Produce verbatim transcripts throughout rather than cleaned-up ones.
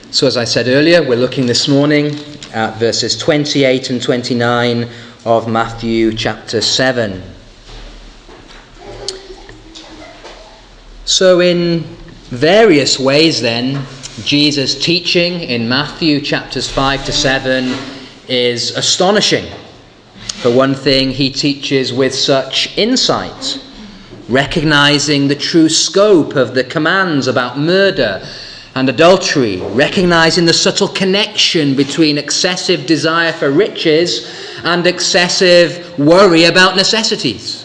So as I said earlier, we're looking this morning at verses twenty-eight and twenty-nine of Matthew chapter seven. So in various ways then, Jesus' teaching in Matthew chapters five to seven is astonishing. For one thing, he teaches with such insight, recognizing the true scope of the commands about murder and adultery, recognizing the subtle connection between excessive desire for riches and excessive worry about necessities.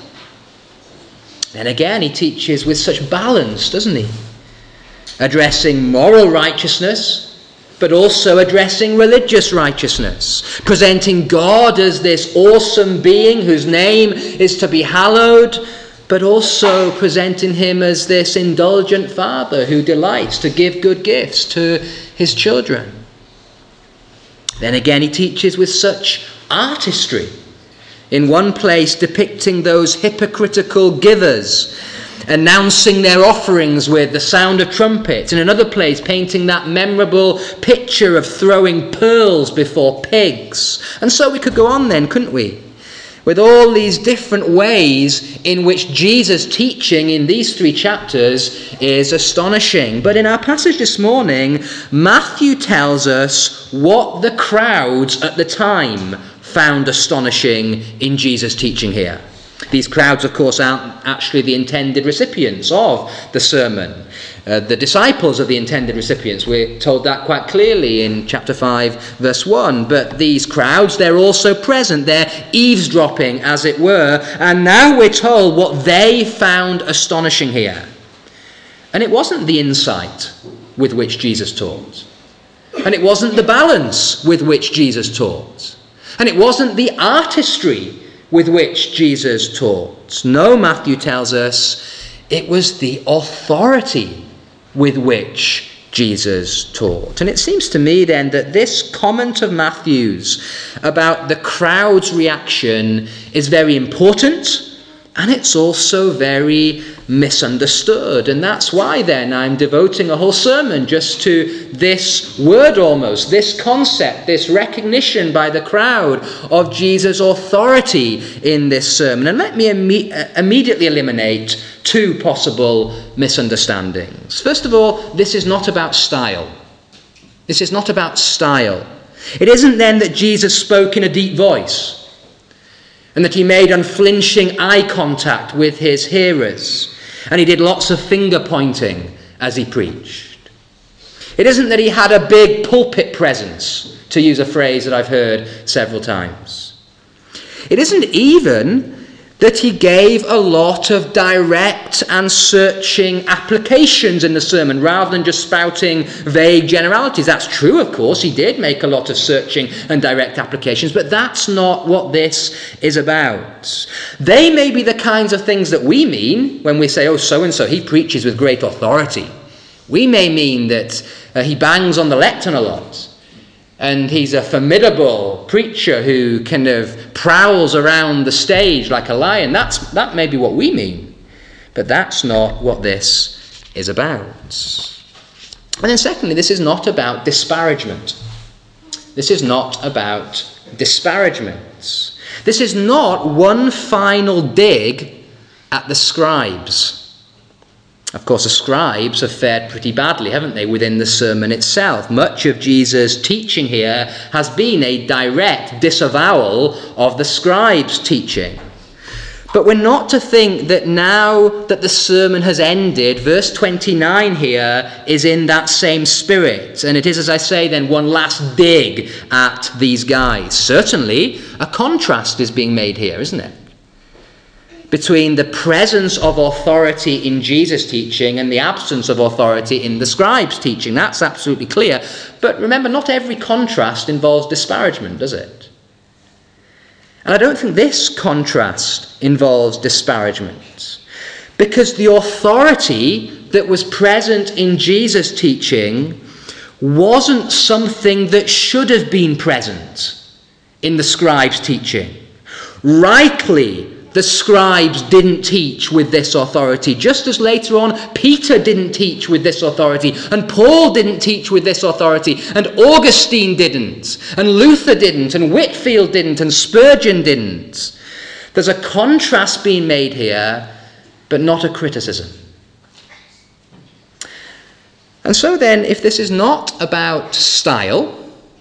Then again, he teaches with such balance, doesn't he? Addressing moral righteousness, but also addressing religious righteousness, presenting God as this awesome being whose name is to be hallowed, but also presenting him as this indulgent father who delights to give good gifts to his children. Then again, he teaches with such artistry. In one place, depicting those hypocritical givers, announcing their offerings with the sound of trumpets. In another place, painting that memorable picture of throwing pearls before pigs. And so we could go on then, couldn't we? With all these different ways in which Jesus' teaching in these three chapters is astonishing. But in our passage this morning, Matthew tells us what the crowds at the time found astonishing in Jesus' teaching here. These crowds, of course, aren't actually the intended recipients of the sermon. Uh, the disciples are the intended recipients. We're told that quite clearly in chapter five, verse one. But these crowds, they're also present. They're eavesdropping, as it were. And now we're told what they found astonishing here. And it wasn't the insight with which Jesus taught. And it wasn't the balance with which Jesus taught. And it wasn't the artistry with which Jesus taught. No, Matthew tells us it was the authority with which Jesus taught. And it seems to me then that this comment of Matthew's about the crowd's reaction is very important, and it's also very misunderstood. And that's why then I'm devoting a whole sermon just to this word almost, this concept, this recognition by the crowd of Jesus' authority in this sermon. And let me imme- immediately eliminate two possible misunderstandings. First of all, this is not about style. This is not about style. It isn't then that Jesus spoke in a deep voice and that he made unflinching eye contact with his hearers, and he did lots of finger pointing as he preached. It isn't that he had a big pulpit presence, to use a phrase that I've heard several times. It isn't even that he gave a lot of direct and searching applications in the sermon rather than just spouting vague generalities. That's true, of course. He did make a lot of searching and direct applications, but that's not what this is about. They may be the kinds of things that we mean when we say, oh, so-and-so, he preaches with great authority. We may mean that uh, he bangs on the lectern a lot, and he's a formidable preacher who kind of prowls around the stage like a lion. That's, that may be what we mean. But that's not what this is about. And then secondly, this is not about disparagement. This is not about disparagement. This is not one final dig at the scribes. Of course, the scribes have fared pretty badly, haven't they, within the sermon itself. Much of Jesus' teaching here has been a direct disavowal of the scribes' teaching. But we're not to think that now that the sermon has ended, verse twenty-nine here is in that same spirit. And it is, as I say, then one last dig at these guys. Certainly, a contrast is being made here, isn't it? Between the presence of authority in Jesus' teaching and the absence of authority in the scribes' teaching. That's absolutely clear. But remember, not every contrast involves disparagement, does it? And I don't think this contrast involves disparagement. Because the authority that was present in Jesus' teaching wasn't something that should have been present in the scribes' teaching. Rightly, the scribes didn't teach with this authority, just as later on Peter didn't teach with this authority, and Paul didn't teach with this authority, and Augustine didn't, and Luther didn't, and Whitefield didn't, and Spurgeon didn't. There's a contrast being made here, but not a criticism. And so then, if this is not about style,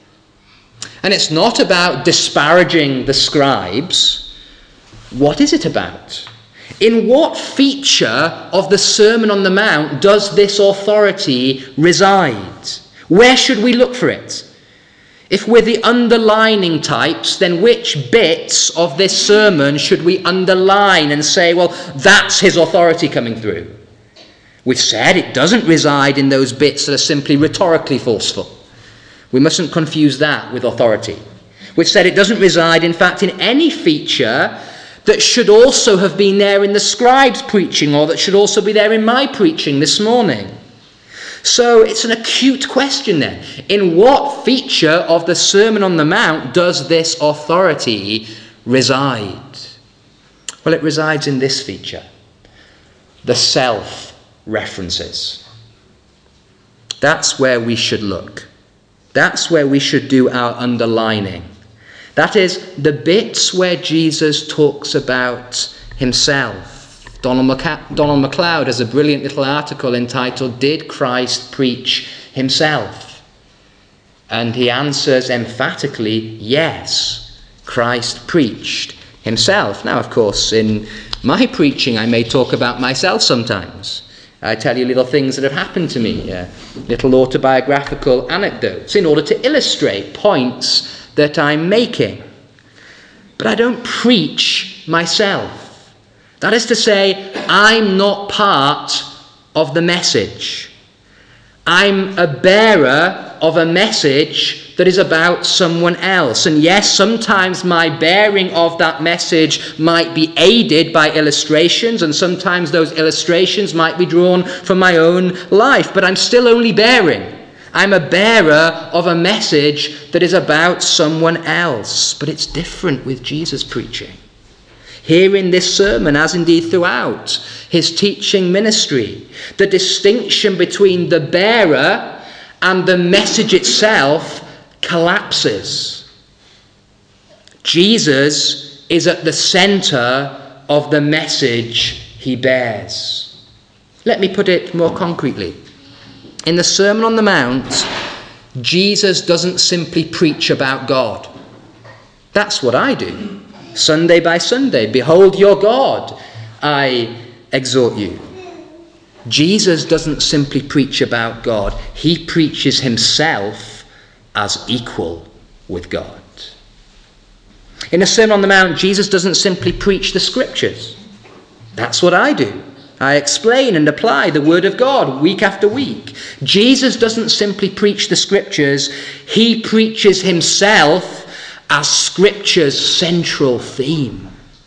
and it's not about disparaging the scribes, what is it about? In what feature of the Sermon on the Mount does this authority reside? Where should we look for it? If we're the underlining types, then which bits of this sermon should we underline and say, well, that's his authority coming through? We've said it doesn't reside in those bits that are simply rhetorically forceful. We mustn't confuse that with authority. We've said it doesn't reside, in fact, in any feature that should also have been there in the scribes' preaching, or that should also be there in my preaching this morning. So it's an acute question then. In what feature of the Sermon on the Mount does this authority reside? Well, it resides in this feature: the self-references. That's where we should look. That's where we should do our underlining. That is, the bits where Jesus talks about himself. Donald, Maca- Donald MacLeod has a brilliant little article entitled, "Did Christ Preach Himself?" And he answers emphatically, yes, Christ preached himself. Now, of course, in my preaching, I may talk about myself sometimes. I tell you little things that have happened to me, uh, little autobiographical anecdotes, in order to illustrate points that I'm making. But I don't preach myself. That is to say, I'm not part of the message. I'm a bearer of a message that is about someone else. And yes, sometimes my bearing of that message might be aided by illustrations, and sometimes those illustrations might be drawn from my own life, but I'm still only bearing. I'm a bearer of a message that is about someone else. But it's different with Jesus' preaching. Here in this sermon, as indeed throughout his teaching ministry, the distinction between the bearer and the message itself collapses. Jesus is at the center of the message he bears. Let me put it more concretely. In the Sermon on the Mount, Jesus doesn't simply preach about God. That's what I do. Sunday by Sunday, behold your God, I exhort you. Jesus doesn't simply preach about God. He preaches himself as equal with God. In the Sermon on the Mount, Jesus doesn't simply preach the Scriptures. That's what I do. I explain and apply the Word of God week after week. Jesus doesn't simply preach the Scriptures. He preaches himself as Scripture's central theme.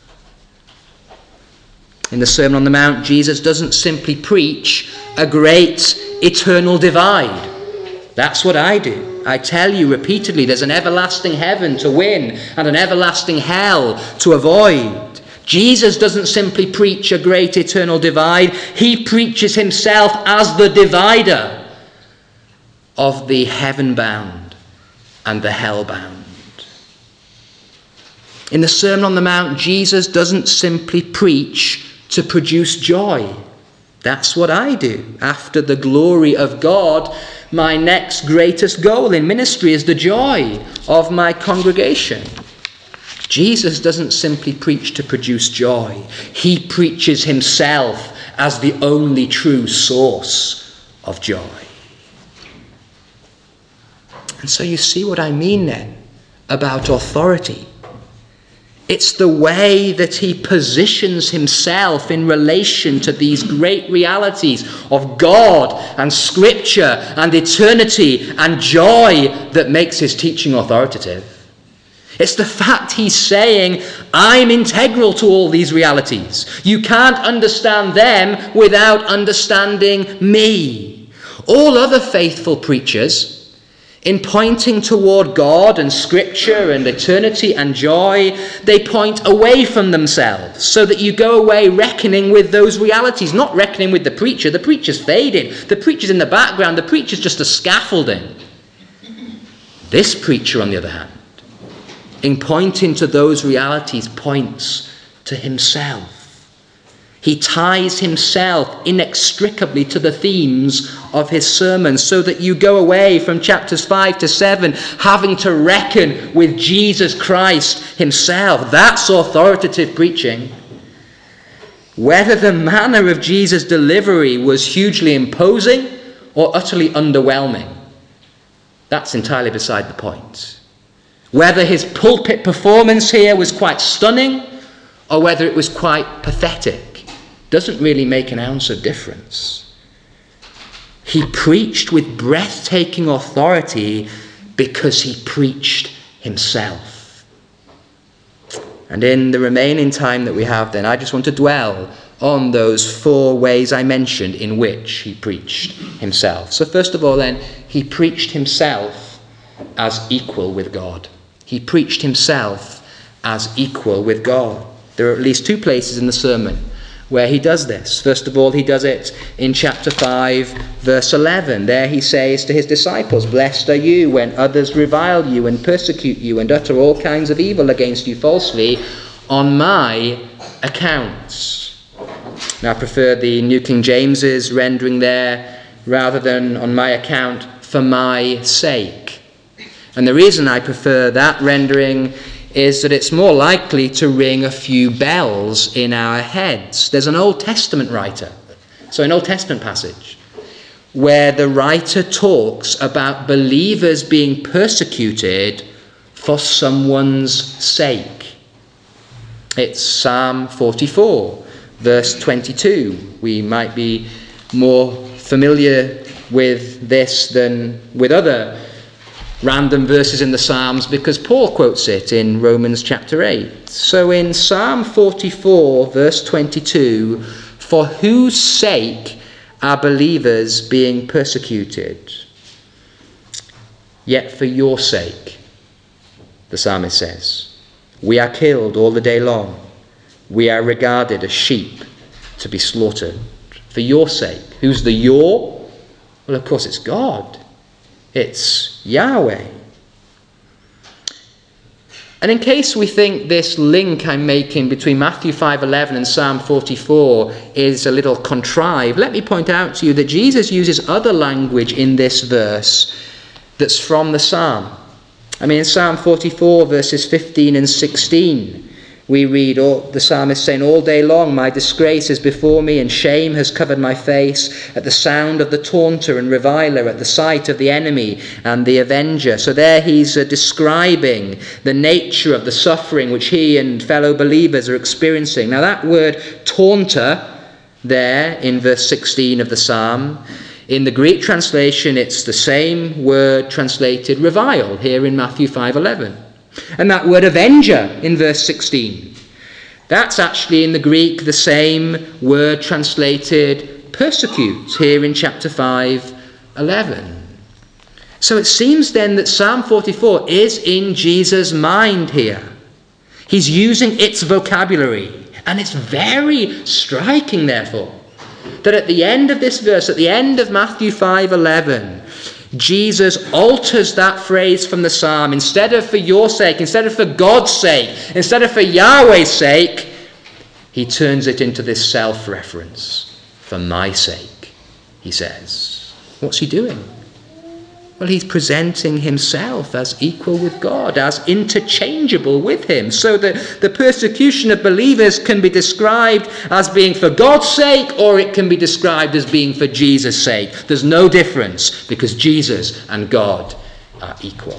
In the Sermon on the Mount, Jesus doesn't simply preach a great eternal divide. That's what I do. I tell you repeatedly, there's an everlasting heaven to win and an everlasting hell to avoid. Jesus doesn't simply preach a great eternal divide. He preaches himself as the divider of the heaven-bound and the hell-bound. In the Sermon on the Mount, Jesus doesn't simply preach to produce joy. That's what I do. After the glory of God, my next greatest goal in ministry is the joy of my congregation. Jesus doesn't simply preach to produce joy. He preaches himself as the only true source of joy. And so you see what I mean then about authority. It's the way that he positions himself in relation to these great realities of God and Scripture and eternity and joy that makes his teaching authoritative. It's the fact he's saying, I'm integral to all these realities. You can't understand them without understanding me. All other faithful preachers, In pointing toward God and Scripture and eternity and joy, they point away from themselves so that you go away reckoning with those realities, not reckoning with the preacher. The preacher's faded. The preacher's in the background. The preacher's just a scaffolding. This preacher, on the other hand, in pointing to those realities, points to himself. He ties himself inextricably to the themes of his sermon so that you go away from chapters five to seven having to reckon with Jesus Christ himself. That's authoritative preaching. Whether the manner of Jesus' delivery was hugely imposing or utterly underwhelming, that's entirely beside the point. Whether his pulpit performance here was quite stunning or whether it was quite pathetic doesn't really make an ounce of difference. He preached with breathtaking authority because he preached himself. And in the remaining time that we have then, I just want to dwell on those four ways I mentioned in which he preached himself. So first of all then, he preached himself as equal with God. He preached himself as equal with God. There are at least two places in the sermon where he does this. First of all, he does it in chapter five, verse eleven. There he says to his disciples, "Blessed are you when others revile you and persecute you and utter all kinds of evil against you falsely on my account." Now, I prefer the New King James's rendering there rather than on my account, for my sake. And the reason I prefer that rendering is that it's more likely to ring a few bells in our heads. There's an Old Testament writer, so an Old Testament passage, where the writer talks about believers being persecuted for someone's sake. It's Psalm forty-four, verse twenty-two. We might be more familiar with this than with other random verses in the Psalms because Paul quotes it in Romans chapter eight. So in Psalm forty-four, verse twenty-two, "For whose sake are believers being persecuted? Yet for your sake," the psalmist says, "we are killed all the day long. We are regarded as sheep to be slaughtered." For your sake. Who's the your? Well, of course, it's God. It's Yahweh. And in case we think this link I'm making between Matthew five eleven and Psalm forty-four is a little contrived, let me point out to you that Jesus uses other language in this verse that's from the psalm. I mean, in Psalm forty-four, verses fifteen and sixteen, we read all, the psalmist saying, "All day long my disgrace is before me, and shame has covered my face at the sound of the taunter and reviler, at the sight of the enemy and the avenger." So there he's uh, describing the nature of the suffering which he and fellow believers are experiencing. Now that word taunter there in verse sixteen of the psalm, in the Greek translation it's the same word translated revile here in Matthew five eleven. And that word avenger in verse sixteen, that's actually in the Greek the same word translated persecute here in chapter five eleven. So it seems then that Psalm forty-four is in Jesus' mind here. He's using its vocabulary, and it's very striking therefore that at the end of this verse, at the end of Matthew five eleven, Jesus alters that phrase from the psalm. Instead of for your sake, instead of for God's sake, instead of for Yahweh's sake, he turns it into this self-reference. For my sake, he says. What's he doing? Well, he's presenting himself as equal with God, as interchangeable with him, so that the persecution of believers can be described as being for God's sake, or it can be described as being for Jesus' sake. There's no difference, because Jesus and God are equal.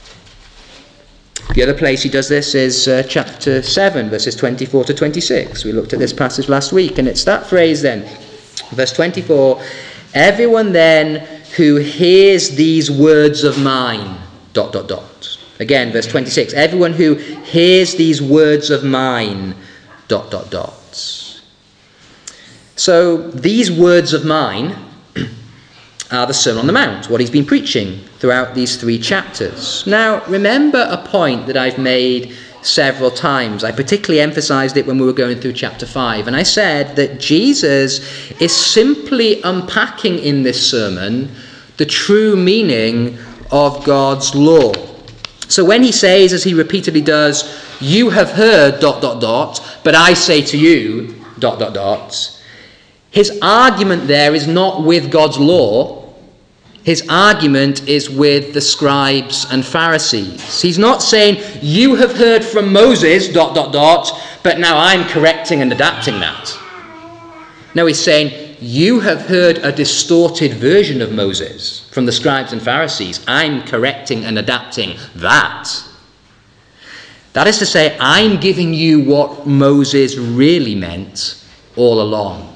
The other place he does this is uh, chapter seven, verses twenty-four to twenty-six. We looked at this passage last week, and it's that phrase then, verse twenty-four, "Everyone then who hears these words of mine," dot, dot, dot. Again, verse twenty-six, "Everyone who hears these words of mine," dot, dot, dot. So these words of mine are the Sermon on the Mount, what he's been preaching throughout these three chapters. Now, remember a point that I've made several times. I particularly emphasized it when we were going through chapter five, and I said that Jesus is simply unpacking in this sermon the true meaning of God's law. So when he says, as he repeatedly does, you have heard dot dot dot, but I say to you dot dot dot, his argument there is not with God's law. His argument is with the scribes and Pharisees. He's not saying, you have heard from Moses, dot, dot, dot, but now I'm correcting and adapting that. No, he's saying, you have heard a distorted version of Moses from the scribes and Pharisees. I'm correcting and adapting that. That is to say, I'm giving you what Moses really meant all along.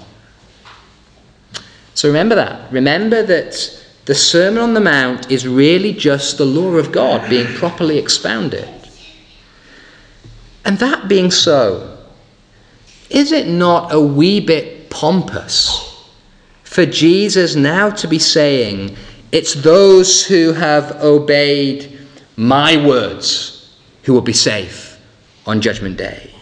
So remember that. Remember that the Sermon on the Mount is really just the law of God being properly expounded. And that being so, is it not a wee bit pompous for Jesus now to be saying, it's those who have obeyed my words who will be safe on Judgment Day?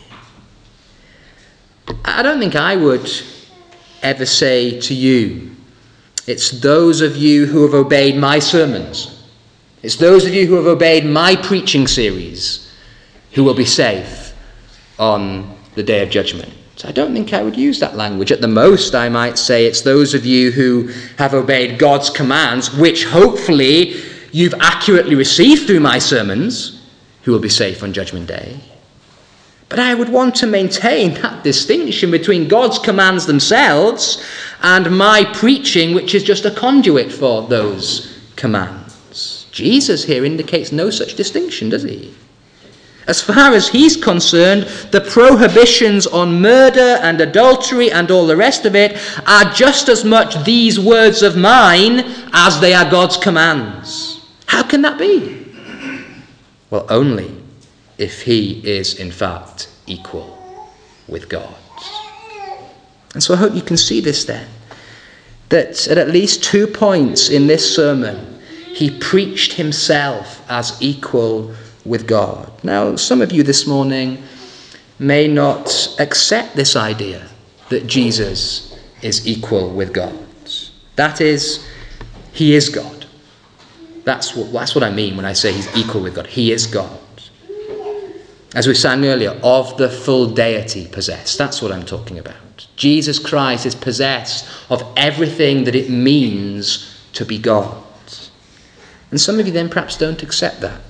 I don't think I would ever say to you, it's those of you who have obeyed my sermons, it's those of you who have obeyed my preaching series who will be safe on the day of judgment. I don't think I would use that language. At the most, I might say it's those of you who have obeyed God's commands, which hopefully you've accurately received through my sermons, who will be safe on Judgment Day. But I would want to maintain that distinction between God's commands themselves and my preaching, which is just a conduit for those commands. Jesus here indicates no such distinction, does he? As far as he's concerned, the prohibitions on murder and adultery and all the rest of it are just as much these words of mine as they are God's commands. How can that be? Well, only if he is in fact equal with God. And so I hope you can see this then, that at at least two points in this sermon, he preached himself as equal with God. Now, some of you this morning may not accept this idea that Jesus is equal with God. That is, he is God. That's what, that's what I mean when I say he's equal with God. He is God. As we sang earlier, of the full deity possessed. That's what I'm talking about. Jesus Christ is possessed of everything that it means to be God. And some of you then perhaps don't accept that.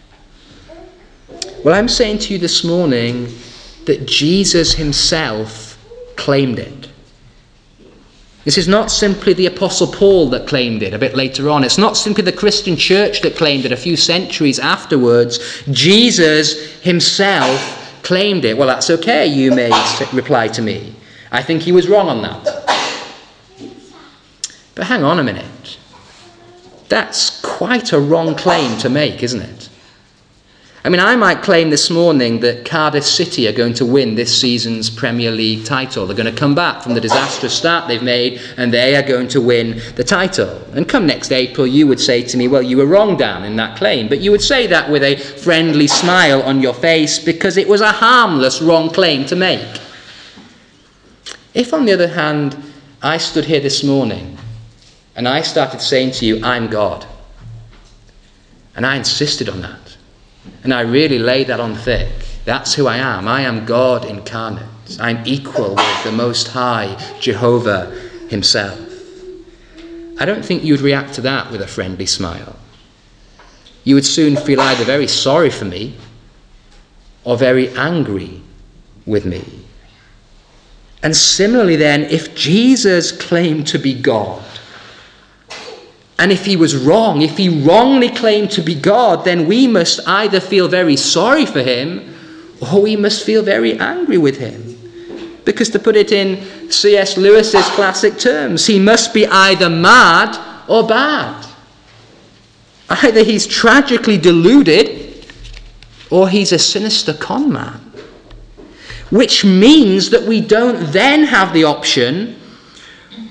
Well, I'm saying to you this morning that Jesus himself claimed it. This is not simply the Apostle Paul that claimed it a bit later on. It's not simply the Christian church that claimed it a few centuries afterwards. Jesus himself claimed it. Well, that's okay, you may reply to me. I think he was wrong on that. But hang on a minute. That's quite a wrong claim to make, isn't it? I mean, I might claim this morning that Cardiff City are going to win this season's Premier League title. They're going to come back from the disastrous start they've made, and they are going to win the title. And come next April, you would say to me, well, you were wrong, Dan, in that claim. But you would say that with a friendly smile on your face because it was a harmless wrong claim to make. If, on the other hand, I stood here this morning and I started saying to you, I'm God, and I insisted on that, and I really laid that on thick. That's who I am. I am God incarnate. I'm equal with the Most High Jehovah himself. I don't think you'd react to that with a friendly smile. You would soon feel either very sorry for me or very angry with me. And similarly then, if Jesus claimed to be God, and if he was wrong, if he wrongly claimed to be God, then we must either feel very sorry for him or we must feel very angry with him. Because to put it in C S Lewis's classic terms, he must be either mad or bad. Either he's tragically deluded or he's a sinister con man. Which means that we don't then have the option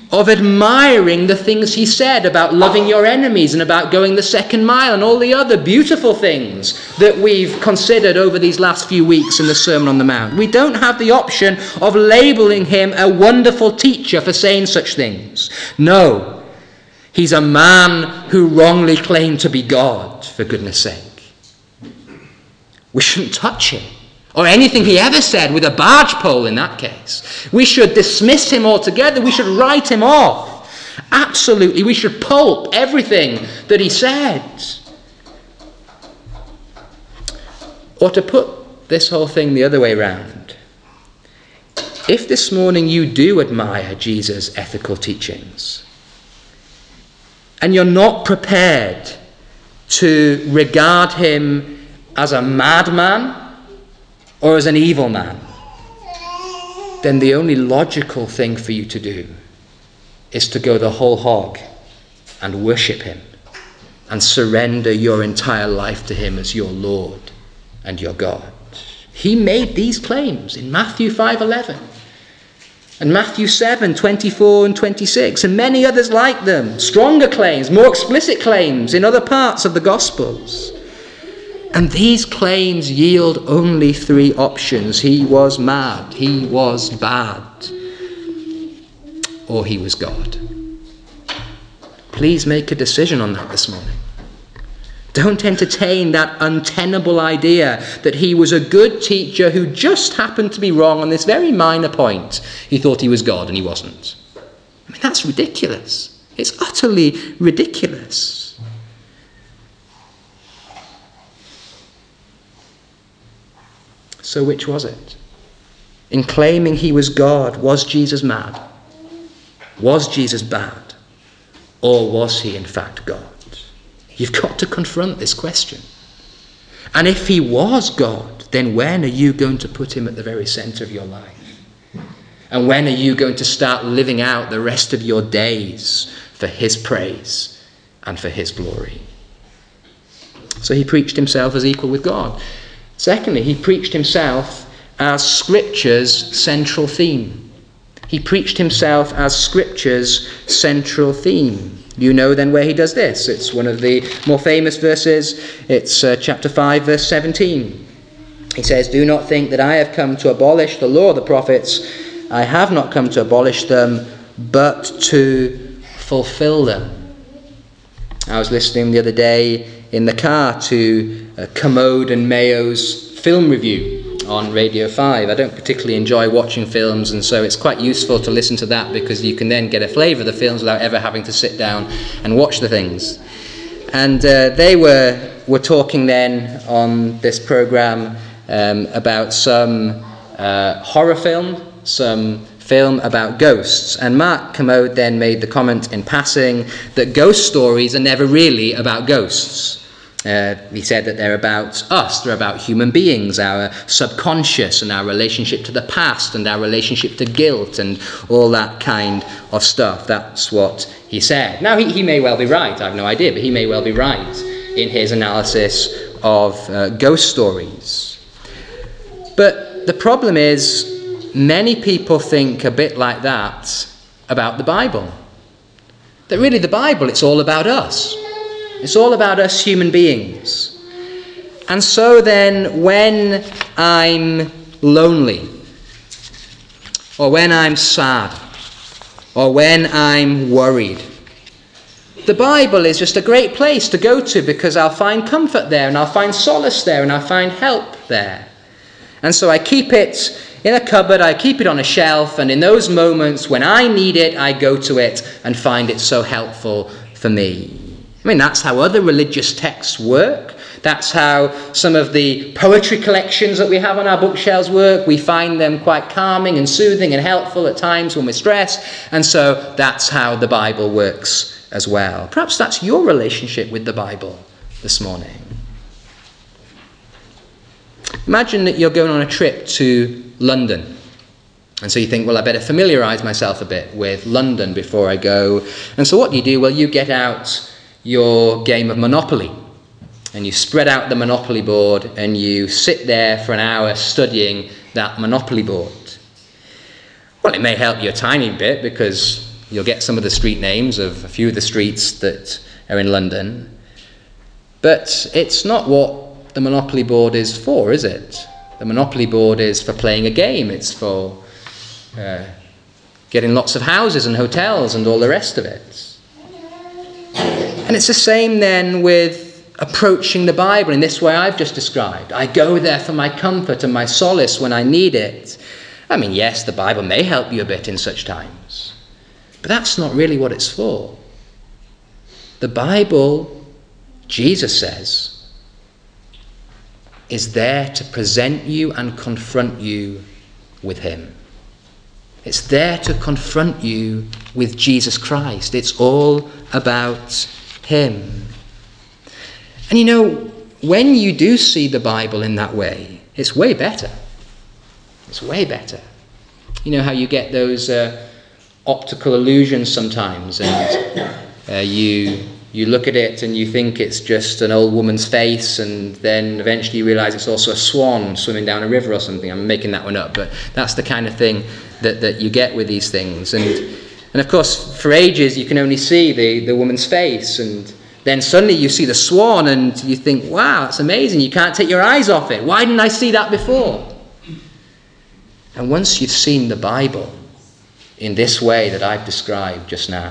of admiring the things he said about loving your enemies and about going the second mile and all the other beautiful things that we've considered over these last few weeks in the Sermon on the Mount. We don't have the option of labeling him a wonderful teacher for saying such things. No, he's a man who wrongly claimed to be God, for goodness sake. We shouldn't touch him, or anything he ever said, with a barge pole in that case. We should dismiss him altogether. We should write him off. Absolutely, we should pulp everything that he said. Or to put this whole thing the other way round, if this morning you do admire Jesus' ethical teachings, and you're not prepared to regard him as a madman or as an evil man, then the only logical thing for you to do is to go the whole hog and worship him and surrender your entire life to him as your Lord and your God. He made these claims in Matthew five eleven and Matthew seven twenty-four and twenty-six, and many others like them. Stronger claims, more explicit claims in other parts of the Gospels. And these claims yield only three options. He was mad, he was bad, or he was God. Please make a decision on that this morning. Don't entertain that untenable idea that he was a good teacher who just happened to be wrong on this very minor point. He thought he was God and he wasn't. I mean, that's ridiculous. It's utterly ridiculous. So which was it? In claiming he was God, was Jesus mad? Was Jesus bad? Or was he in fact God? You've got to confront this question. And if he was God, then when are you going to put him at the very center of your life? And when are you going to start living out the rest of your days for his praise and for his glory? So he preached himself as equal with God. Secondly, he preached himself as Scripture's central theme. He preached himself as Scripture's central theme. You know then where he does this. It's one of the more famous verses. It's uh, chapter five, verse seventeen. He says, "Do not think that I have come to abolish the law of the prophets. I have not come to abolish them, but to fulfill them." I was listening the other day in the car to uh, Commode and Mayo's film review on Radio five. I don't particularly enjoy watching films, and so it's quite useful to listen to that because you can then get a flavour of the films without ever having to sit down and watch the things. And uh, they were were talking then on this programme um, about some uh, horror film, some film about ghosts. And Mark Commode then made the comment in passing that ghost stories are never really about ghosts. Uh, he said that they're about us, they're about human beings, our subconscious and our relationship to the past and our relationship to guilt and all that kind of stuff. That's what he said. Now, he, he may well be right, I have no idea, but he may well be right in his analysis of uh, ghost stories. But the problem is, many people think a bit like that about the Bible. That really the Bible, it's all about us. It's all about us human beings. And so then when I'm lonely, or when I'm sad, or when I'm worried, the Bible is just a great place to go to because I'll find comfort there and I'll find solace there and I'll find help there. And so I keep it in a cupboard, I keep it on a shelf, and in those moments when I need it, I go to it and find it so helpful for me. I mean, that's how other religious texts work. That's how some of the poetry collections that we have on our bookshelves work. We find them quite calming and soothing and helpful at times when we're stressed. And so that's how the Bible works as well. Perhaps that's your relationship with the Bible this morning. Imagine that you're going on a trip to London. And so you think, well, I better familiarise myself a bit with London before I go. And so what do you do? Well, you get out your game of Monopoly. And you spread out the Monopoly board and you sit there for an hour studying that Monopoly board. Well, it may help you a tiny bit because You'll get some of the street names of a few of the streets that are in London. But it's not what the Monopoly board is for, is it? The Monopoly board is for playing a game. It's for uh, getting lots of houses and hotels and all the rest of it. And it's the same then with approaching the Bible in this way I've just described. I go there for my comfort and my solace when I need it. I mean, yes, the Bible may help you a bit in such times, but that's not really what it's for. The Bible, Jesus says, is there to present you and confront you with him. It's there to confront you with Jesus Christ. It's all about him. And you know, when you do see the Bible in that way, it's way better. It's way better. You know how you get those uh, optical illusions sometimes, and uh, you you look at it and you think it's just an old woman's face, and then eventually you realise it's also a swan swimming down a river or something. I'm making that one up, but that's the kind of thing that, that you get with these things. And and of course, for ages you can only see the, the woman's face, and then suddenly you see the swan and you think, wow, that's amazing. You can't take your eyes off it. Why didn't I see that before? And once you've seen the Bible in this way that I've described just now,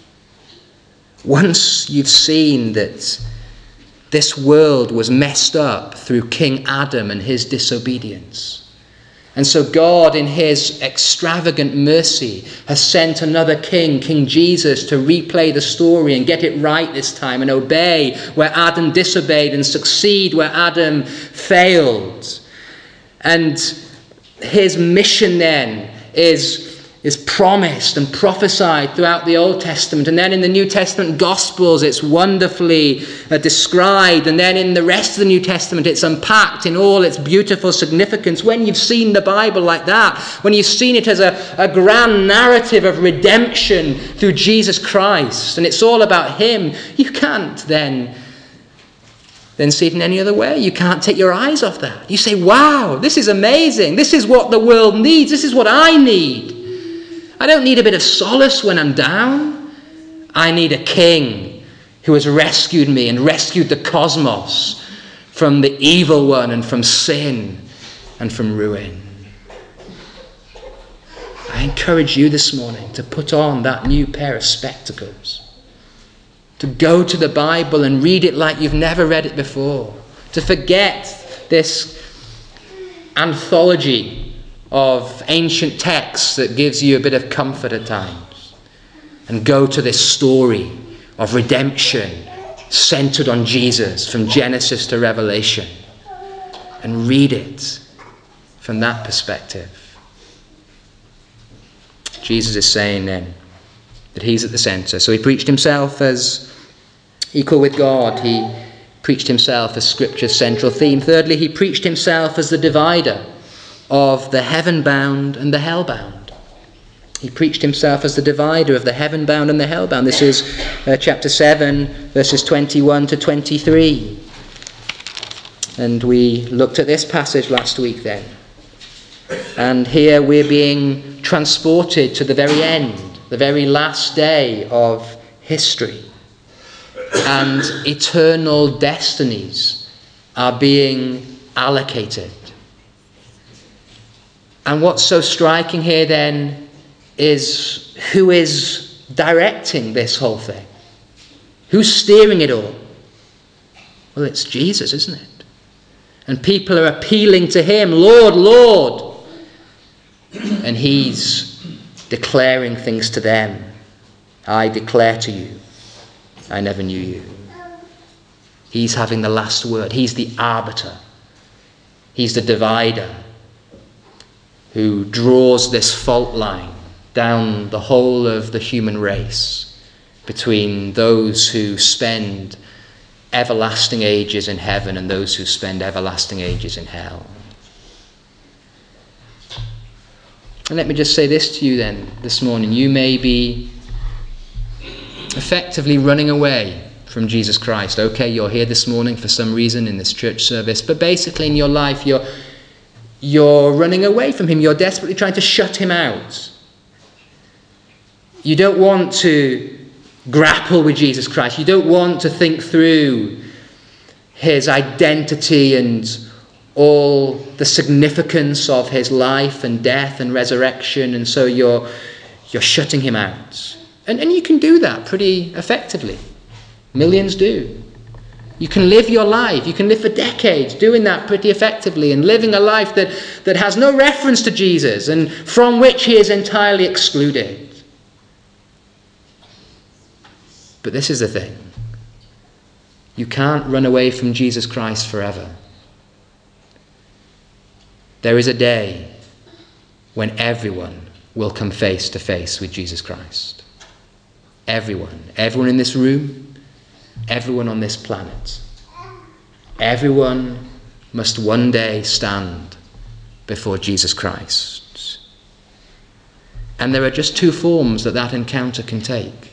once you've seen that this world was messed up through King Adam and his disobedience, and so God in his extravagant mercy has sent another king, King Jesus, to replay the story and get it right this time and obey where Adam disobeyed and succeed where Adam failed. And his mission then is, is promised and prophesied throughout the Old Testament. And then in the New Testament Gospels, it's wonderfully uh, described. And then in the rest of the New Testament, it's unpacked in all its beautiful significance. When you've seen the Bible like that, when you've seen it as a, a grand narrative of redemption through Jesus Christ, and it's all about him, you can't then then see it in any other way. You can't take your eyes off that. You say, wow, this is amazing. This is what the world needs. This is what I need. I don't need a bit of solace when I'm down. I need a king who has rescued me and rescued the cosmos from the evil one and from sin and from ruin. I encourage you this morning to put on that new pair of spectacles, to go to the Bible and read it like you've never read it before, to forget this anthology of ancient texts that gives you a bit of comfort at times, and go to this story of redemption centered on Jesus from Genesis to Revelation, and read it from that perspective. Jesus is saying then that he's at the center. So he preached himself as equal with God. He preached himself as Scripture's central theme. Thirdly, he preached himself as the divider of the heaven-bound and the hell-bound. He preached himself as the divider of the heaven-bound and the hell-bound. This is uh, chapter seven, verses twenty-one to twenty-three. And we looked at this passage last week then. And here we're being transported to the very end, the very last day of history. And eternal destinies are being allocated. And what's so striking here then is who is directing this whole thing? Who's steering it all? Well, it's Jesus, isn't it? And people are appealing to him, Lord, Lord. And he's declaring things to them. I declare to you, I never knew you. He's having the last word. He's the arbiter. He's the divider who draws this fault line down the whole of the human race between those who spend everlasting ages in heaven and those who spend everlasting ages in hell. And let me just say this to you then this morning. You may be effectively running away from Jesus Christ. Okay, you're here this morning for some reason in this church service, but basically in your life you're you're running away from him. You're desperately trying to shut him out. You don't want to grapple with Jesus Christ. You don't want to think through his identity and all the significance of his life and death and resurrection, and so you're you're shutting him out. And, and you can do that pretty effectively. Millions do. You can live your life. You can live for decades doing that pretty effectively and living a life that, that has no reference to Jesus and from which he is entirely excluded. But this is the thing. You can't run away from Jesus Christ forever. There is a day when everyone will come face to face with Jesus Christ. Everyone. Everyone in this room. Everyone on this planet. Everyone must one day stand before Jesus Christ. And there are just two forms that that encounter can take.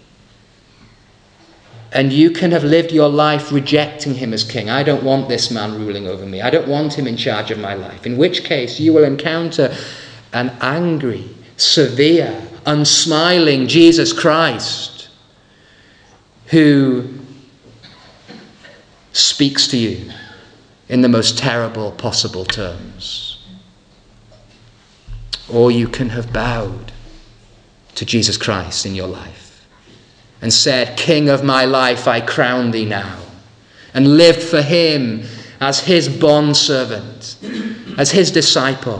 And you can have lived your life rejecting him as king. I don't want this man ruling over me. I don't want him in charge of my life. In which case you will encounter an angry, severe, unsmiling Jesus Christ who speaks to you in the most terrible possible terms. Or you can have bowed to Jesus Christ in your life and said, King of my life, I crown thee now, and lived for him as his bondservant, as his disciple.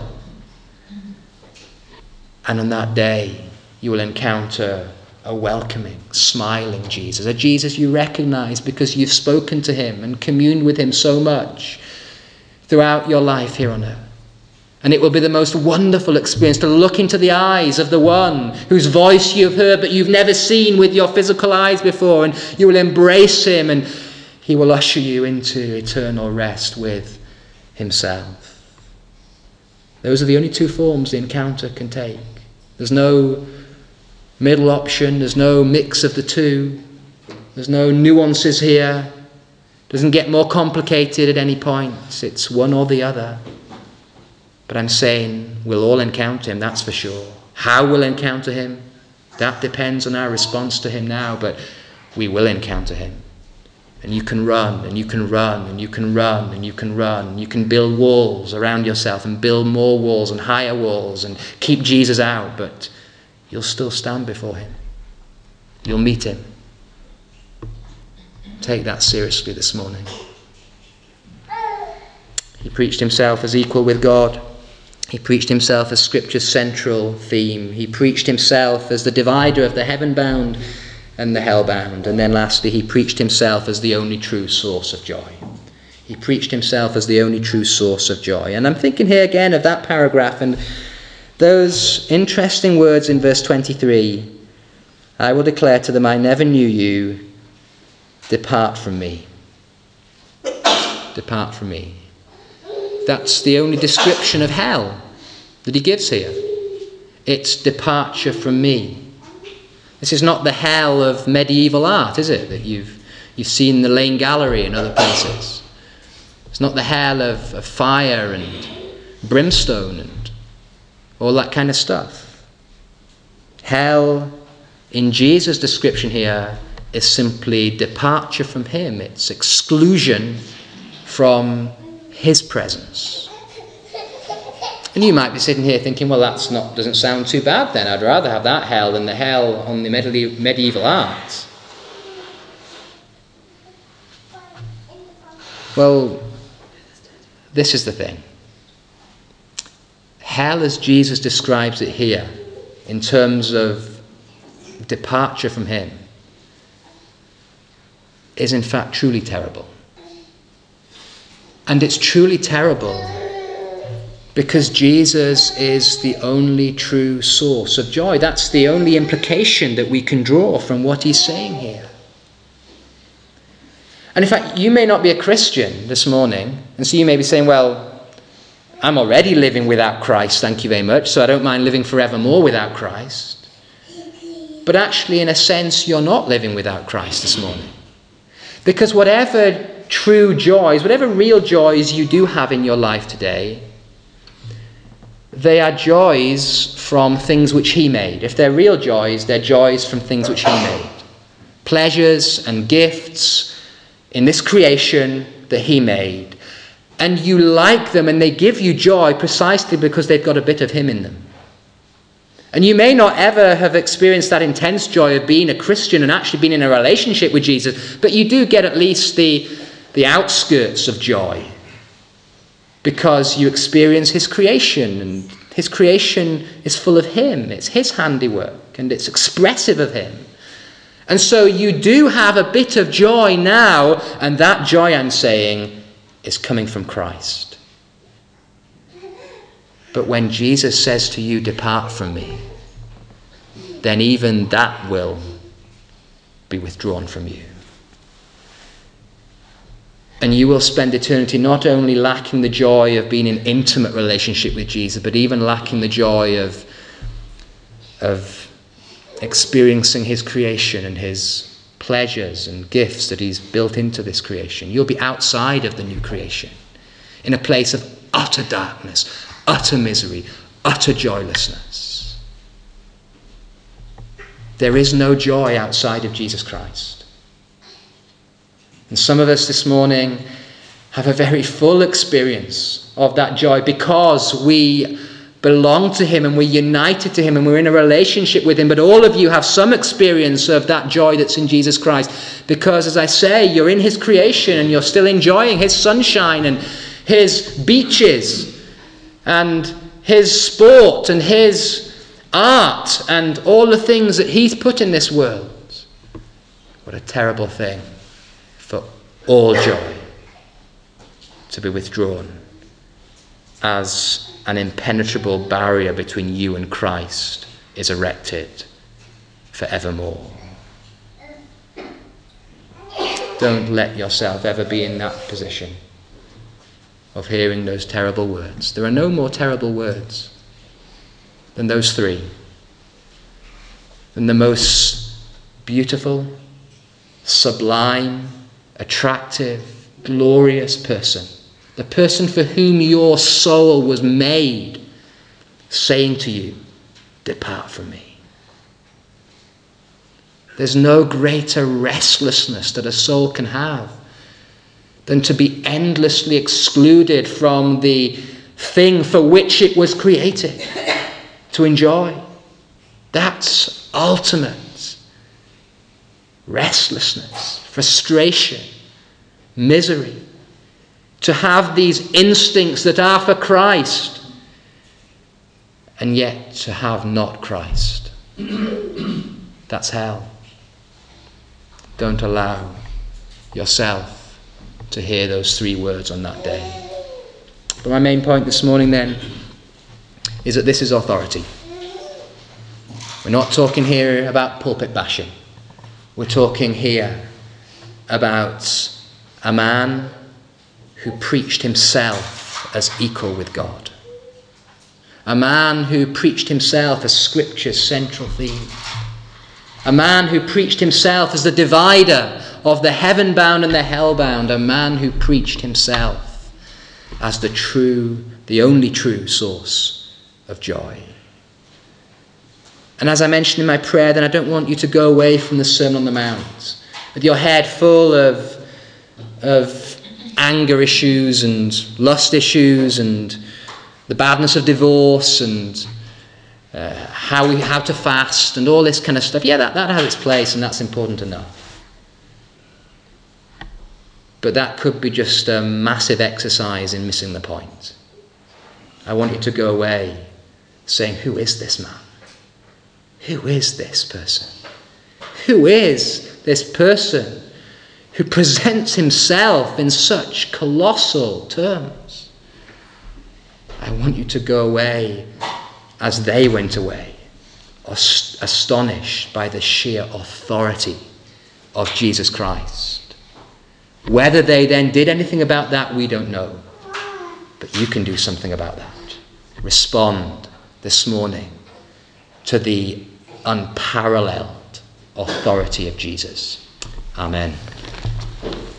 And on that day, you will encounter a welcoming, smiling Jesus, a Jesus you recognize because you've spoken to him and communed with him so much throughout your life here on earth. And it will be the most wonderful experience to look into the eyes of the one whose voice you've heard but you've never seen with your physical eyes before, and you will embrace him and he will usher you into eternal rest with himself. Those are the only two forms the encounter can take. There's no middle option. There's no mix of the two. There's no nuances here. It doesn't get more complicated at any point. It's one or the other. But I'm saying we'll all encounter him, that's for sure. How we'll encounter him, that depends on our response to him now, but we will encounter him. And you can run, and you can run, and you can run, and you can run. And you can build walls around yourself and build more walls and higher walls and keep Jesus out, but you'll still stand before him. You'll meet him. Take that seriously this morning. He preached himself as equal with God. He preached himself as Scripture's central theme. He preached himself as the divider of the heaven-bound and the hell-bound. And then lastly, he preached himself as the only true source of joy. He preached himself as the only true source of joy. And I'm thinking here again of that paragraph and those interesting words in verse twenty-three. I will declare to them, I never knew you. Depart from me. Depart from me. That's the only description of hell that he gives here. It's departure from me. This is not the hell of medieval art, is it? That you've you've seen in the Lane Gallery and other places. It's not the hell of, of fire and brimstone and all that kind of stuff. Hell, in Jesus' description here, is simply departure from him. It's exclusion from his presence. And you might be sitting here thinking, well, that's not doesn't sound too bad then. I'd rather have that hell than the hell on the medieval, medieval art. Well, this is the thing. Hell, as Jesus describes it here, in terms of departure from him, is in fact truly terrible. And it's truly terrible because Jesus is the only true source of joy. That's the only implication that we can draw from what he's saying here. And in fact, you may not be a Christian this morning, and so you may be saying, well, I'm already living without Christ, thank you very much, so I don't mind living forevermore without Christ. But actually, in a sense, you're not living without Christ this morning. Because whatever true joys, whatever real joys you do have in your life today, they are joys from things which he made. If they're real joys, they're joys from things which he made. Pleasures and gifts in this creation that he made. And you like them and they give you joy precisely because they've got a bit of him in them. And you may not ever have experienced that intense joy of being a Christian and actually being in a relationship with Jesus, but you do get at least the, the outskirts of joy because you experience his creation, and his creation is full of him. It's his handiwork and it's expressive of him. And so you do have a bit of joy now, and that joy, I'm saying, is coming from Christ. But when Jesus says to you, depart from me, then even that will be withdrawn from you. And you will spend eternity not only lacking the joy of being in intimate relationship with Jesus, but even lacking the joy of, of experiencing his creation and his pleasures and gifts that he's built into this creation. You'll be outside of the new creation, in a place of utter darkness, utter misery, utter joylessness. There is no joy outside of Jesus Christ. And some of us this morning have a very full experience of that joy because we belong to him and we're united to him and we're in a relationship with him. But all of you have some experience of that joy that's in Jesus Christ because, as I say, you're in his creation and you're still enjoying his sunshine and his beaches and his sport and his art and all the things that he's put in this world. What a terrible thing for all joy to be withdrawn as an impenetrable barrier between you and Christ is erected forevermore. Don't let yourself ever be in that position of hearing those terrible words. There are no more terrible words than those three. Than the most beautiful, sublime, attractive, glorious person, the person for whom your soul was made, saying to you, depart from me. There's no greater restlessness that a soul can have than to be endlessly excluded from the thing for which it was created to enjoy. That's ultimate restlessness, frustration, misery. To have these instincts that are for Christ and yet to have not Christ. That's hell. Don't allow yourself to hear those three words on that day. But my main point this morning then is that this is authority. We're not talking here about pulpit bashing. We're talking here about a man who preached himself as equal with God. A man who preached himself as Scripture's central theme. A man who preached himself as the divider of the heaven-bound and the hell-bound. A man who preached himself as the true, the only true source of joy. And as I mentioned in my prayer, then I don't want you to go away from the Sermon on the Mount with your head full of, of anger issues and lust issues and the badness of divorce and uh, how we how to fast and all this kind of stuff. Yeah, that, that has its place and that's important enough. But that could be just a massive exercise in missing the point. I want you to go away saying, who is this man? Who is this person? Who is this person who presents himself in such colossal terms? I want you to go away as they went away, astonished by the sheer authority of Jesus Christ. Whether they then did anything about that, we don't know. But you can do something about that. Respond this morning to the unparalleled authority of Jesus. Amen.